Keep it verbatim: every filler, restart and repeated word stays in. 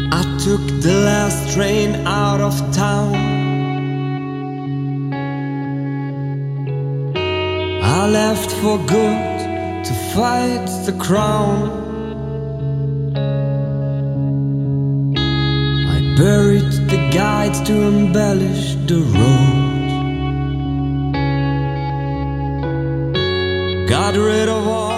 I took the last train out of town. I left for good to fight the crown. I buried the guides to embellish the road. Got rid of all